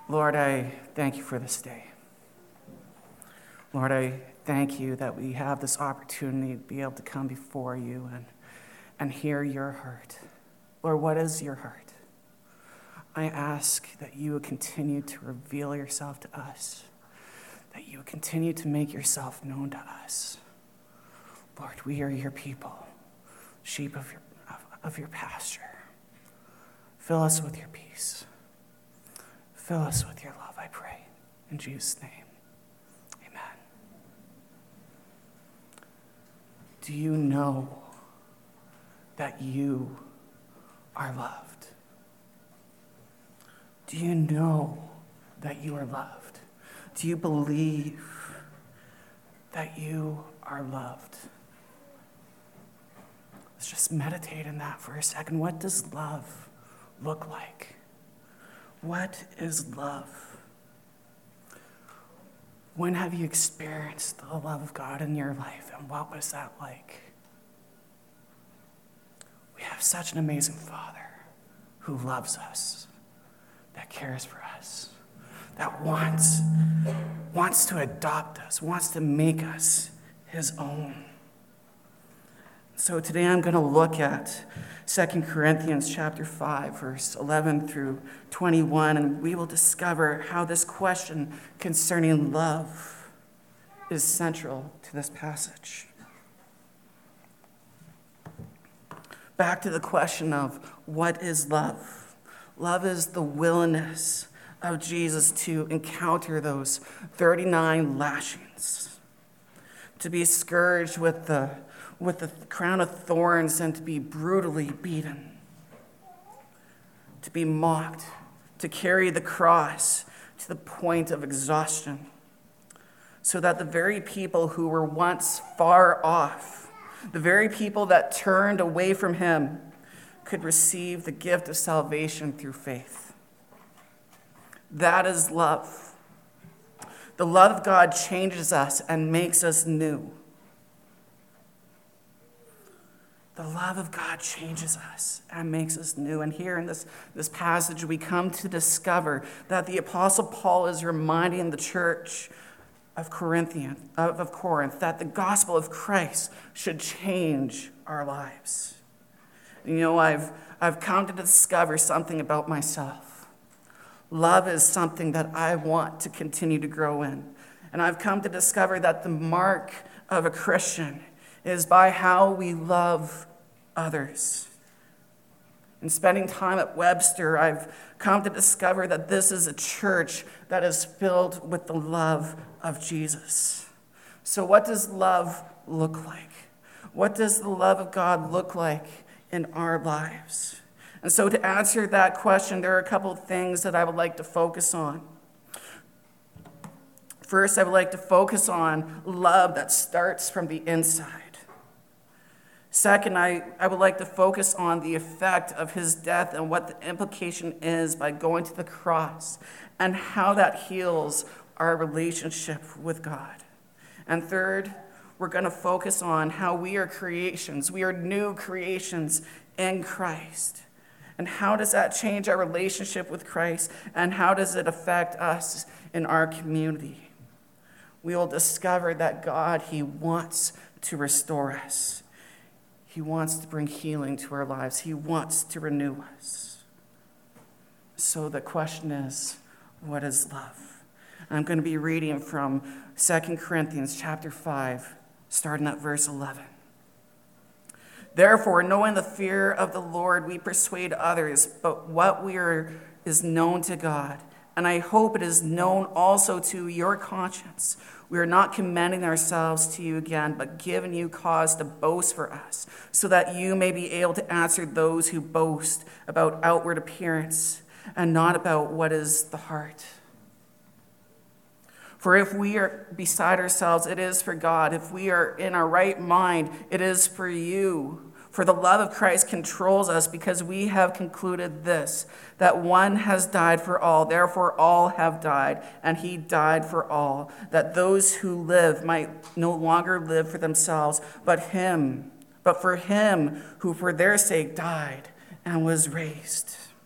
Lord, I thank you for this day. Lord, I thank you that we have this opportunity to be able to come before you and hear your heart. Lord, what is your heart? I ask that you would continue to reveal yourself to us, that you would continue to make yourself known to us. Lord, we are your people, sheep of your pasture. Fill us with your peace. Fill us with your love, I pray. In Jesus' name, amen. Do you know that you are loved? Do you know that you are loved? Do you believe that you are loved? Let's just meditate in that for a second. What does love look like? What is love? When have you experienced the love of God in your life, and what was that like? We have such an amazing Father who loves us, that cares for us, that wants to adopt us, wants to make us his own. So today I'm going to look at 2 Corinthians chapter 5, verse 11 through 21, and we will discover how this question concerning love is central to this passage. Back to the question of what is love? Love is the willingness of Jesus to encounter those 39 lashings, to be scourged with the crown of thorns and to be brutally beaten, to be mocked, to carry the cross to the point of exhaustion, so that the very people who were once far off, the very people that turned away from him, could receive the gift of salvation through faith. That is love. The love of God changes us and makes us new. The love of God changes us and makes us new. And here in this passage, we come to discover that the Apostle Paul is reminding the church of Corinth that the gospel of Christ should change our lives. You know, I've come to discover something about myself. Love is something that I want to continue to grow in. And I've come to discover that the mark of a Christian is by how we love others. In spending time at Webster, I've come to discover that this is a church that is filled with the love of Jesus. So what does love look like? What does the love of God look like in our lives? And so to answer that question, there are a couple of things that I would like to focus on. First, I would like to focus on love that starts from the inside. Second, I would like to focus on the effect of his death and what the implication is by going to the cross and how that heals our relationship with God. And third, we're going to focus on how we are creations. We are new creations in Christ. And how does that change our relationship with Christ? And how does it affect us in our community? We will discover that God, he wants to restore us. He wants to bring healing to our lives. He wants to renew us. So the question is, what is love? I'm going to be reading from 2 Corinthians chapter 5, starting at verse 11. Therefore, knowing the fear of the Lord, we persuade others, but what we are is known to God. And I hope it is known also to your conscience. We are not commending ourselves to you again, but giving you cause to boast for us, so that you may be able to answer those who boast about outward appearance and not about what is the heart. For if we are beside ourselves, it is for God. If we are in our right mind, it is for you. For the love of Christ controls us, because we have concluded this, that one has died for all, therefore all have died, and he died for all, that those who live might no longer live for themselves, but for him who for their sake died and was raised.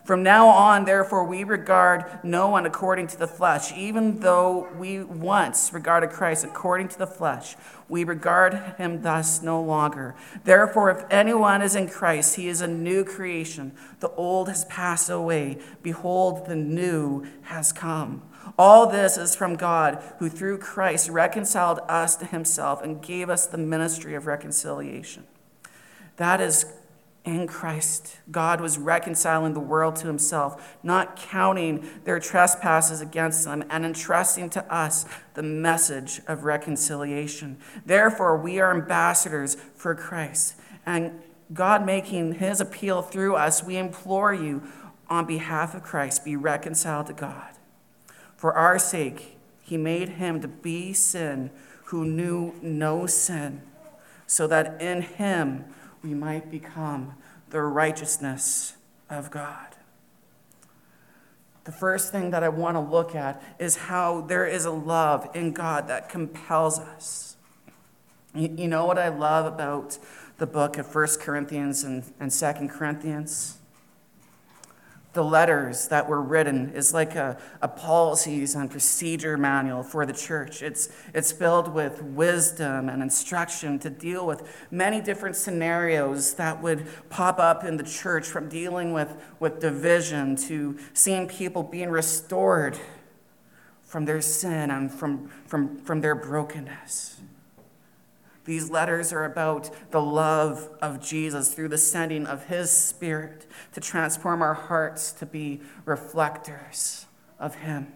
From now on, therefore, we regard no one according to the flesh. Even though we once regarded Christ according to the flesh, we regard him thus no longer. Therefore, if anyone is in Christ, he is a new creation. The old has passed away. Behold, the new has come. All this is from God, who through Christ reconciled us to himself and gave us the ministry of reconciliation. That is, in Christ, God was reconciling the world to himself, not counting their trespasses against them, and entrusting to us the message of reconciliation. Therefore, we are ambassadors for Christ, and God making his appeal through us, we implore you, on behalf of Christ, be reconciled to God. For our sake, he made him to be sin who knew no sin, so that in him we might become the righteousness of God. The first thing that I want to look at is how there is a love in God that compels us. You know what I love about the book of 1 Corinthians and 2 Corinthians? The letters that were written is like a policies and procedure manual for the church. It's filled with wisdom and instruction to deal with many different scenarios that would pop up in the church, from dealing with division to seeing people being restored from their sin and from their brokenness. These letters are about the love of Jesus through the sending of his Spirit to transform our hearts to be reflectors of him.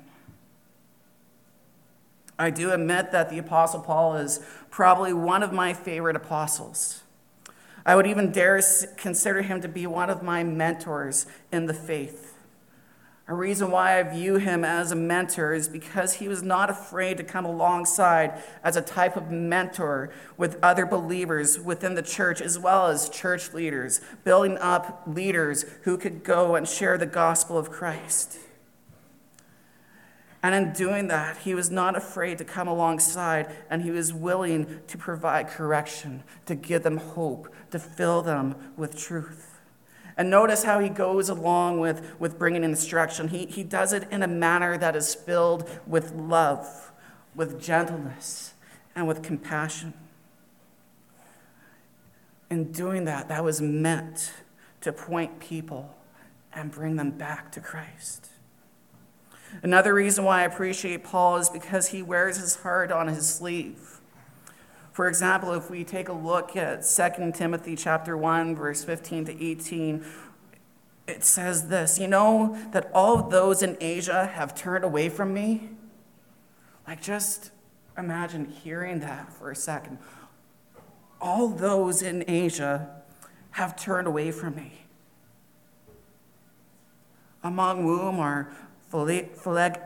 I do admit that the Apostle Paul is probably one of my favorite apostles. I would even dare consider him to be one of my mentors in the faith. A reason why I view him as a mentor is because he was not afraid to come alongside as a type of mentor with other believers within the church, as well as church leaders, building up leaders who could go and share the gospel of Christ. And in doing that, he was not afraid to come alongside, and he was willing to provide correction, to give them hope, to fill them with truth. And notice how he goes along with bringing instruction. He does it in a manner that is filled with love, with gentleness, and with compassion. In doing that, that was meant to point people and bring them back to Christ. Another reason why I appreciate Paul is because he wears his heart on his sleeve. For example, if we take a look at 2 Timothy chapter 1, verse 15 to 18, it says this: you know that all of those in Asia have turned away from me? Like, just imagine hearing that for a second. All those in Asia have turned away from me. Among whom are Phygellus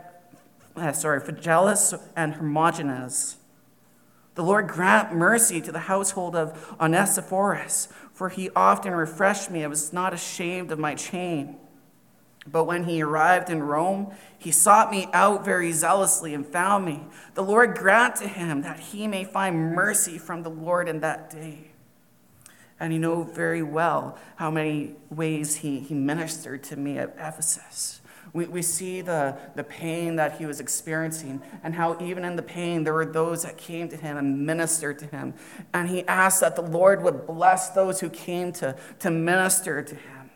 and Hermogenes. The Lord grant mercy to the household of Onesiphorus, for he often refreshed me. I was not ashamed of my chain. But when he arrived in Rome, he sought me out very zealously and found me. The Lord grant to him that he may find mercy from the Lord in that day. And you know very well how many ways he ministered to me at Ephesus. We see the pain that he was experiencing, and how even in the pain there were those that came to him and ministered to him. And he asked that the Lord would bless those who came to minister to him.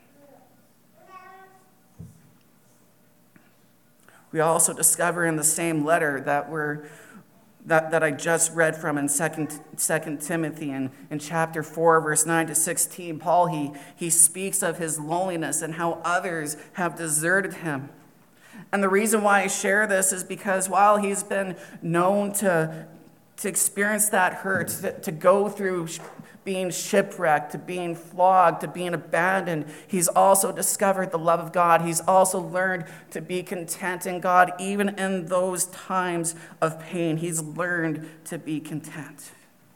We also discover in the same letter that I just read from in 2 Timothy in chapter 4, verse 9 to 16, Paul, he speaks of his loneliness and how others have deserted him. And the reason why I share this is because while he's been known to experience that hurt, to go through being shipwrecked, to being flogged, to being abandoned, he's also discovered the love of God. He's also learned to be content in God, even in those times of pain. He's learned to be content.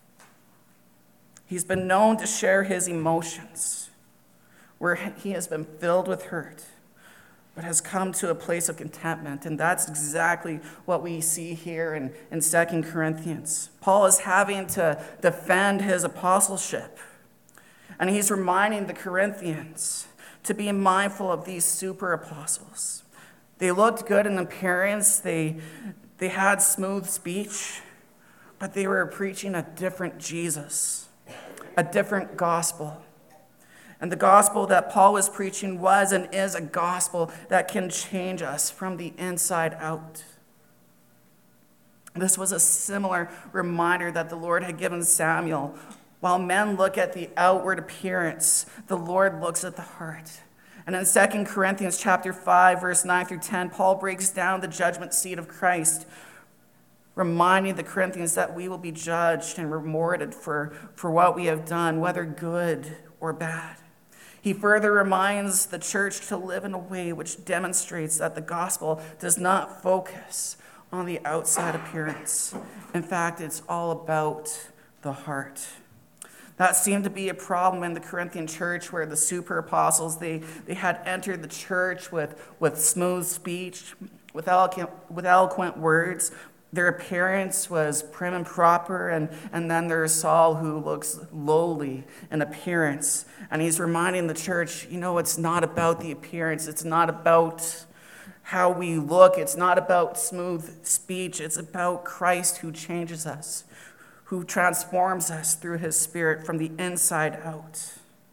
He's been known to share his emotions, where he has been filled with hurt, but has come to a place of contentment. And that's exactly what we see here in 2 Corinthians. Paul is having to defend his apostleship. And he's reminding the Corinthians to be mindful of these super apostles. They looked good in appearance, they had smooth speech, but they were preaching a different Jesus, a different gospel. And the gospel that Paul was preaching was and is a gospel that can change us from the inside out. This was a similar reminder that the Lord had given Samuel. While men look at the outward appearance, the Lord looks at the heart. And in 2 Corinthians chapter 5, verse 9 through 10, Paul breaks down the judgment seat of Christ, reminding the Corinthians that we will be judged and rewarded for what we have done, whether good or bad. He further reminds the church to live in a way which demonstrates that the gospel does not focus on the outside appearance. In fact, it's all about the heart. That seemed to be a problem in the Corinthian church where the super apostles, they had entered the church with smooth speech, with eloquent words. Their appearance was prim and proper, and then there's Saul who looks lowly in appearance. And he's reminding the church, it's not about the appearance. It's not about how we look. It's not about smooth speech. It's about Christ who changes us, who transforms us through his Spirit from the inside out.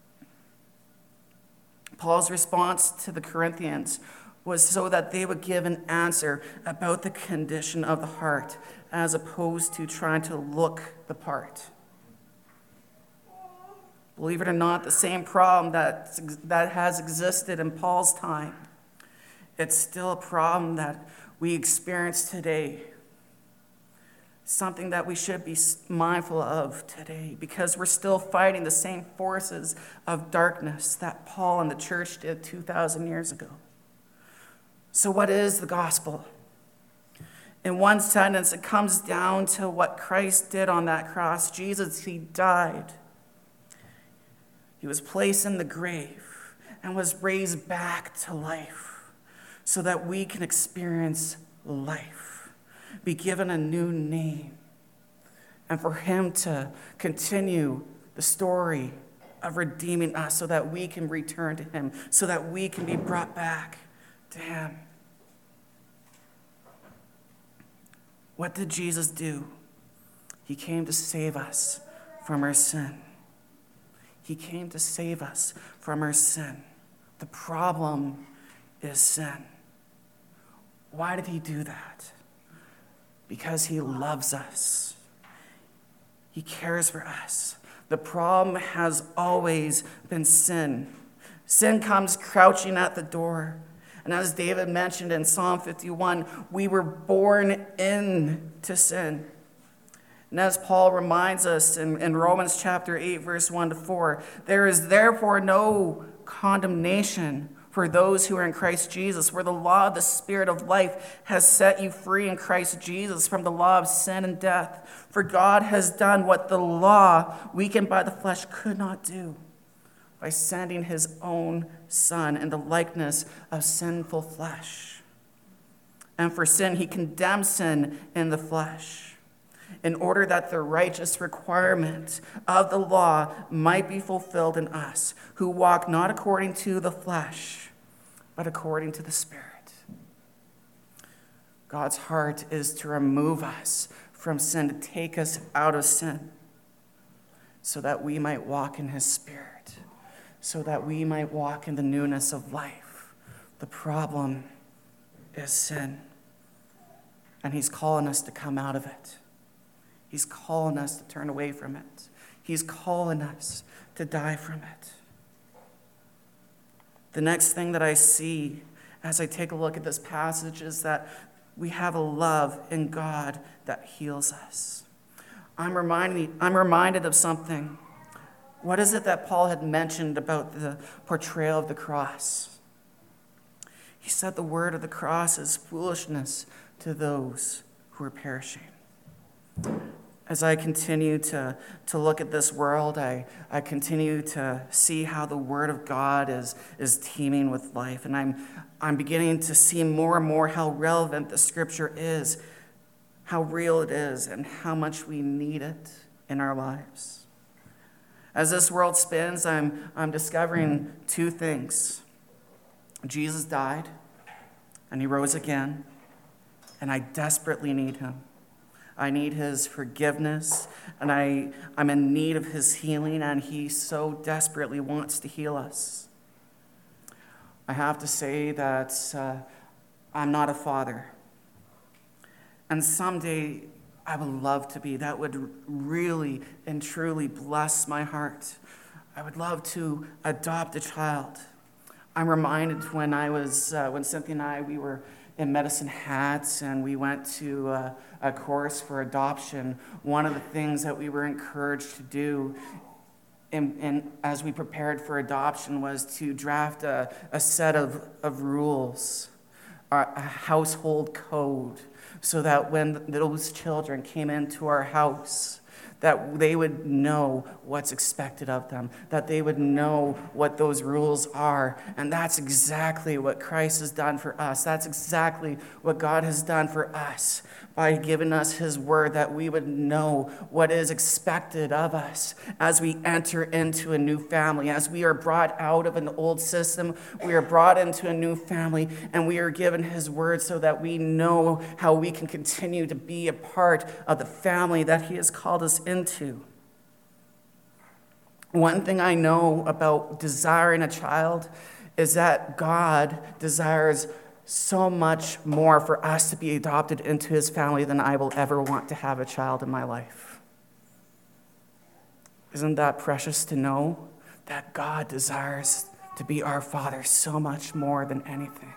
Paul's response to the Corinthians was so that they would give an answer about the condition of the heart as opposed to trying to look the part. Believe it or not, the same problem that has existed in Paul's time, it's still a problem that we experience today. Something that we should be mindful of today because we're still fighting the same forces of darkness that Paul and the church did 2,000 years ago. So what is the gospel? In one sentence, it comes down to what Christ did on that cross. Jesus, he died. He was placed in the grave and was raised back to life so that we can experience life, be given a new name, and for him to continue the story of redeeming us so that we can return to him, so that we can be brought back to him. What did Jesus do? He came to save us from our sin. He came to save us from our sin. The problem is sin. Why did he do that? Because he loves us. He cares for us. The problem has always been sin. Sin comes crouching at the door. And as David mentioned in Psalm 51, we were born into sin. And as Paul reminds us in Romans chapter 8, verse 1 to 4, there is therefore no condemnation for those who are in Christ Jesus, where the law of the Spirit of life has set you free in Christ Jesus from the law of sin and death. For God has done what the law, weakened by the flesh, could not do, by sending his own Son in the likeness of sinful flesh. And for sin, he condemned sin in the flesh, in order that the righteous requirement of the law might be fulfilled in us, who walk not according to the flesh, but according to the Spirit. God's heart is to remove us from sin, to take us out of sin, so that we might walk in his Spirit, so that we might walk in the newness of life. The problem is sin, and he's calling us to come out of it. He's calling us to turn away from it. He's calling us to die from it. The next thing that I see as I take a look at this passage is that we have a love in God that heals us. I'm reminded of something. What is it that Paul had mentioned about the portrayal of the cross? He said the word of the cross is foolishness to those who are perishing. As I continue to look at this world, I continue to see how the Word of God is teeming with life. And I'm beginning to see more and more how relevant the Scripture is, how real it is, and how much we need it in our lives. As this world spins, I'm discovering two things. Jesus died, and he rose again, and I desperately need him. I need his forgiveness, and I'm in need of his healing, and he so desperately wants to heal us. I have to say that I'm not a father. And someday I would love to be. That would really and truly bless my heart. I would love to adopt a child. I'm reminded when Cynthia and I, we were in Medicine Hat and we went to a course for adoption. One of the things that we were encouraged to do and as we prepared for adoption was to draft a set of rules, a household code, so that when those children came into our house, that they would know what's expected of them, that they would know what those rules are. And that's exactly what Christ has done for us. That's exactly what God has done for us by giving us his word, that we would know what is expected of us as we enter into a new family. As we are brought out of an old system, we are brought into a new family, and we are given his word so that we know how we can continue to be a part of the family that he has called us into. One thing I know about desiring a child is that God desires so much more for us to be adopted into his family than I will ever want to have a child in my life. Isn't that precious to know that God desires to be our Father so much more than anything?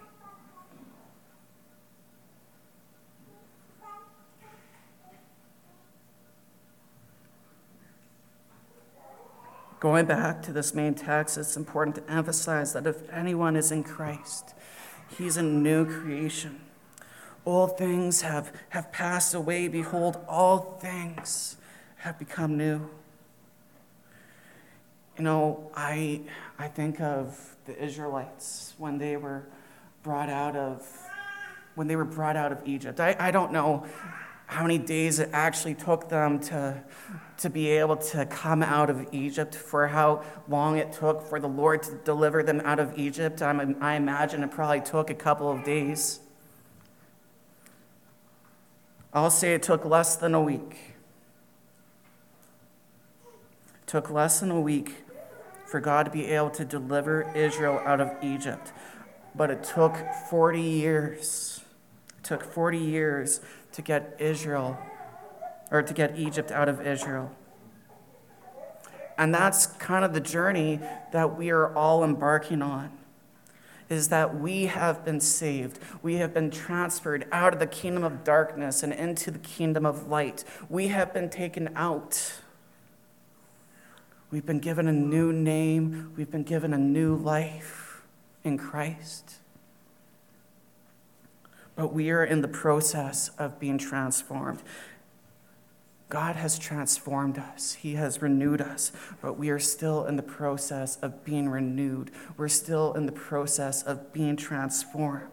Going back to this main text, it's important to emphasize that if anyone is in Christ, he's a new creation. Old things have passed away. Behold, all things have become new. You know, I think of the Israelites when they were brought out of Egypt. I don't know how many days it actually took them to be able to come out of Egypt, for how long it took for the Lord to deliver them out of Egypt. I imagine it probably took a couple of days. I'll say it took less than a week. It took less than a week for God to be able to deliver Israel out of Egypt. But it took 40 years. It took 40 years to get Egypt out of Israel. And that's kind of the journey that we are all embarking on, is that we have been saved. We have been transferred out of the kingdom of darkness and into the kingdom of light. We have been taken out. We've been given a new name. We've been given a new life in Christ. But we are in the process of being transformed. God has transformed us. He has renewed us, but we are still in the process of being renewed. We're still in the process of being transformed.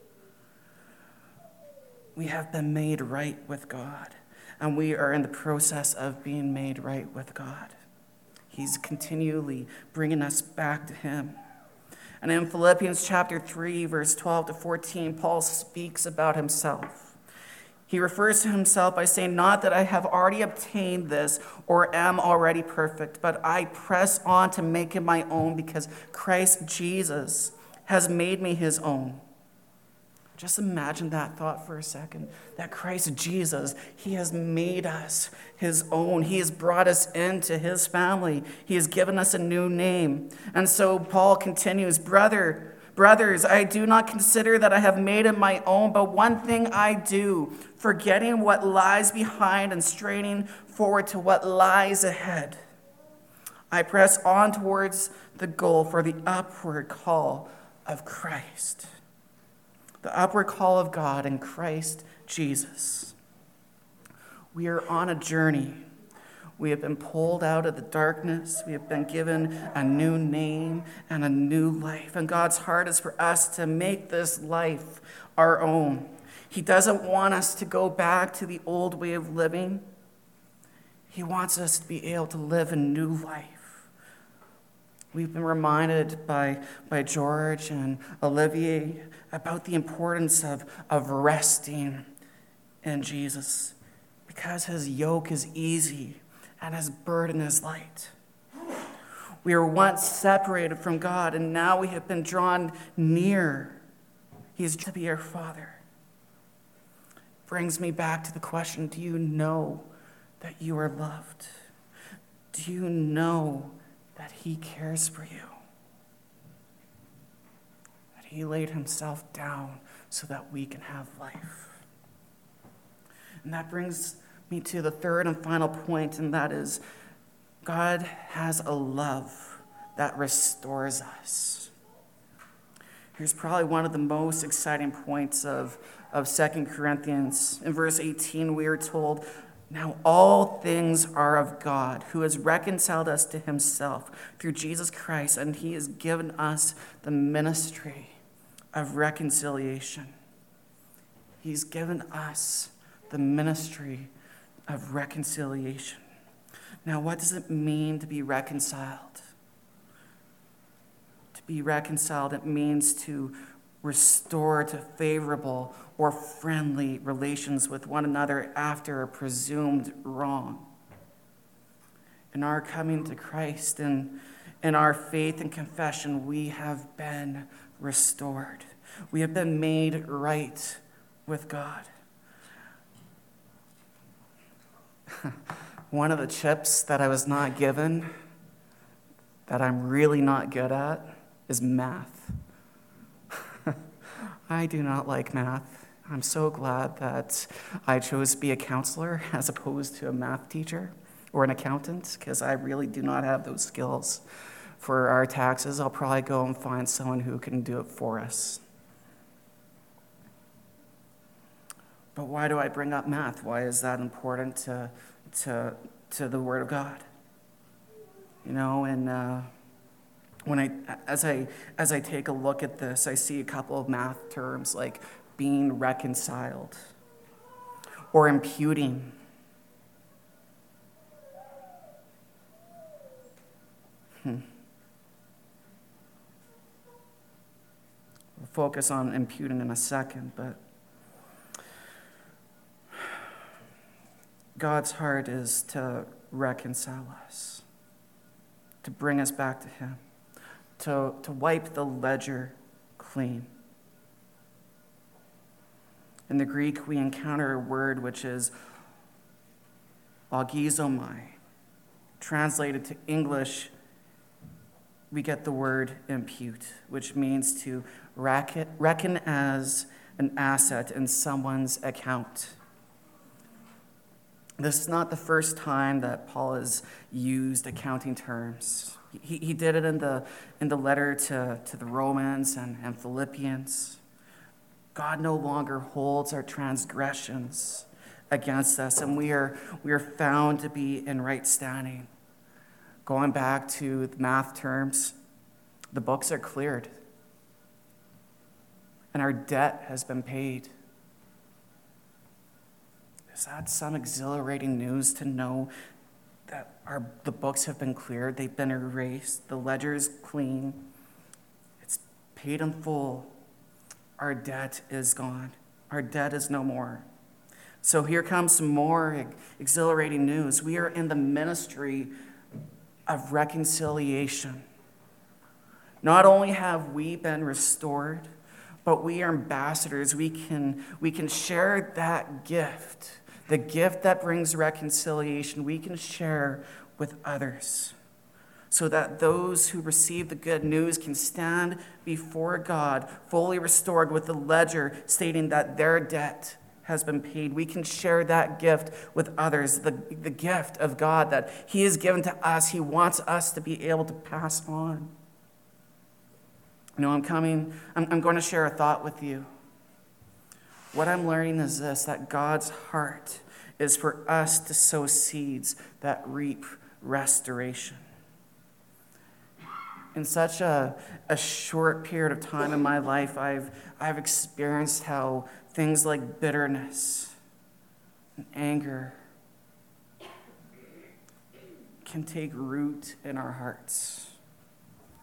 We have been made right with God, and we are in the process of being made right with God. He's continually bringing us back to him. And in Philippians chapter 3, verse 12 to 14, Paul speaks about himself. He refers to himself by saying, "Not that I have already obtained this or am already perfect, but I press on to make it my own because Christ Jesus has made me his own." Just imagine that thought for a second, that Christ Jesus, he has made us his own. He has brought us into his family. He has given us a new name. And so Paul continues, Brothers, I do not consider that I have made it my own, but one thing I do, forgetting what lies behind and straining forward to what lies ahead. I press on towards the goal for the upward call of Christ. The upward call of God in Christ Jesus. We are on a journey. We have been pulled out of the darkness. We have been given a new name and a new life. And God's heart is for us to make this life our own. He doesn't want us to go back to the old way of living. He wants us to be able to live a new life. We've been reminded by George and Olivier about the importance of resting in Jesus, because his yoke is easy and his burden is light. We were once separated from God, and now we have been drawn near. He is to be our Father. Brings me back to the question, do you know that you are loved? Do you know that he cares for you? That he laid himself down so that we can have life. And that brings me to the third and final point, and that is God has a love that restores us. Here's probably one of the most exciting points of 2 Corinthians. In verse 18, we are told, now all things are of God, who has reconciled us to himself through Jesus Christ, and he has given us the ministry of reconciliation. He's given us the ministry of reconciliation. Now, what does it mean to be reconciled? To be reconciled, it means to restore to favorable or friendly relations with one another after a presumed wrong. In our coming to Christ and in our faith and confession, we have been restored. We have been made right with God. One of the chips that I was not given, that I'm really not good at, is math. I do not like math. I'm so glad that I chose to be a counselor as opposed to a math teacher or an accountant, because I really do not have those skills. For our taxes, I'll probably go and find someone who can do it for us. But why do I bring up math? Why is that important to the Word of God? You know, and as I take a look at this, I see a couple of math terms like being reconciled or imputing. We'll focus on imputing in a second, but God's heart is to reconcile us, to bring us back to him, to wipe the ledger clean. In the Greek, we encounter a word which is logizomai. Translated to English, we get the word impute, which means to reckon as an asset in someone's account. This is not the first time that Paul has used accounting terms. He did it in the letter to the Romans and Philippians. God no longer holds our transgressions against us, and we are found to be in right standing. Going back to the math terms, the books are cleared, and our debt has been paid. Is that some exhilarating news to know that the books have been cleared, they've been erased, the ledger is clean, it's paid in full, our debt is gone, our debt is no more. So here comes some more exhilarating news. We are in the ministry of reconciliation. Not only have we been restored, but we are ambassadors. We can share that gift. The gift that brings reconciliation, we can share with others so that those who receive the good news can stand before God fully restored with the ledger stating that their debt has been paid. We can share that gift with others, the gift of God that he has given to us. He wants us to be able to pass on. You know, I'm going to share a thought with you. What I'm learning is this, that God's heart is for us to sow seeds that reap restoration. In such a short period of time in my life, I've experienced how things like bitterness and anger can take root in our hearts.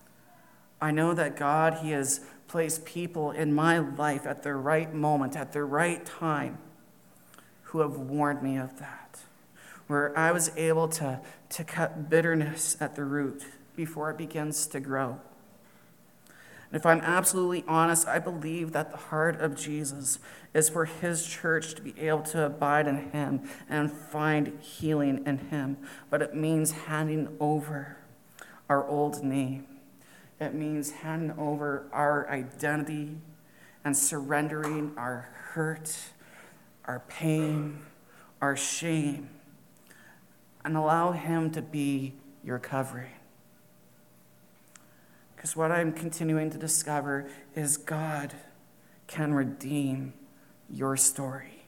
I know that God, He has placed people in my life at the right moment, at the right time, who have warned me of that, where I was able to cut bitterness at the root before it begins to grow. And if I'm absolutely honest, I believe that the heart of Jesus is for His church to be able to abide in Him and find healing in Him. But it means handing over our old name. It means handing over our identity and surrendering our hurt, our pain, our shame, and allow Him to be your covering. Because what I'm continuing to discover is God can redeem your story.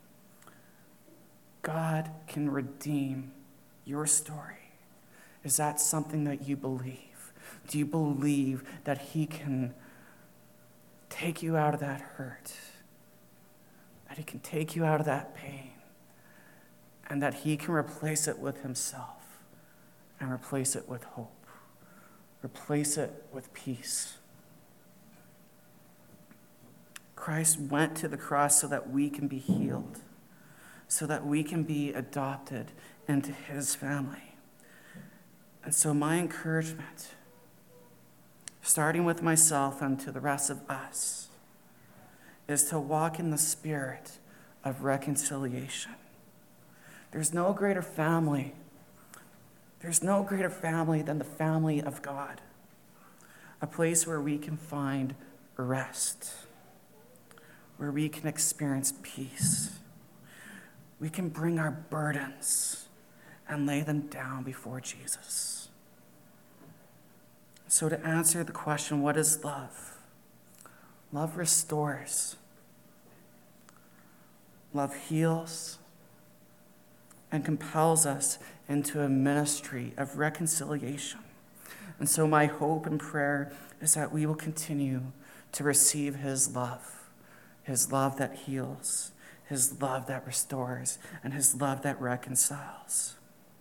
God can redeem your story. Is that something that you believe? Do you believe that He can take you out of that hurt? That He can take you out of that pain? And that He can replace it with Himself and replace it with hope? Replace it with peace. Christ went to the cross so that we can be healed, so that we can be adopted into His family. And so my encouragement, starting with myself and to the rest of us, is to walk in the spirit of reconciliation. There's no greater family. There's no greater family than the family of God, a place where we can find rest, where we can experience peace. We can bring our burdens and lay them down before Jesus. So to answer the question, what is love? Love restores. Love heals and compels us into a ministry of reconciliation. And so my hope and prayer is that we will continue to receive His love that heals, His love that restores, and His love that reconciles,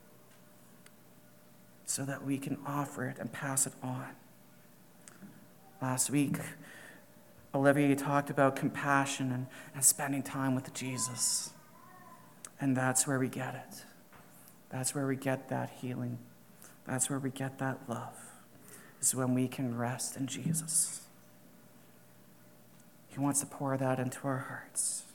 so that we can offer it and pass it on. Last week, Olivia talked about compassion and spending time with Jesus. And that's where we get it. That's where we get that healing. That's where we get that love, is when we can rest in Jesus. He wants to pour that into our hearts.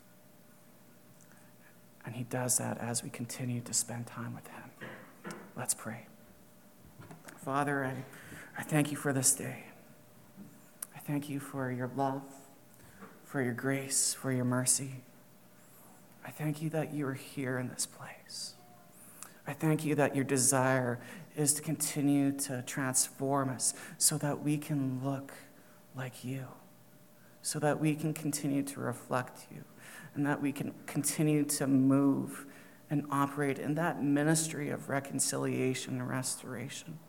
And He does that as we continue to spend time with Him. Let's pray. Father, I thank You for this day. I thank You for Your love, for Your grace, for Your mercy. I thank You that You are here in this place. I thank You that Your desire is to continue to transform us so that we can look like You, so that we can continue to reflect You, and that we can continue to move and operate in that ministry of reconciliation and restoration.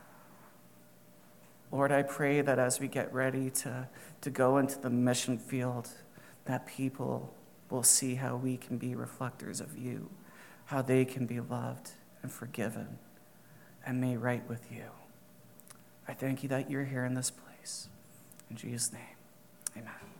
Lord, I pray that as we get ready to go into the mission field, that people will see how we can be reflectors of You, how they can be loved and forgiven and made right with You. I thank You that You're here in this place. In Jesus' name, amen.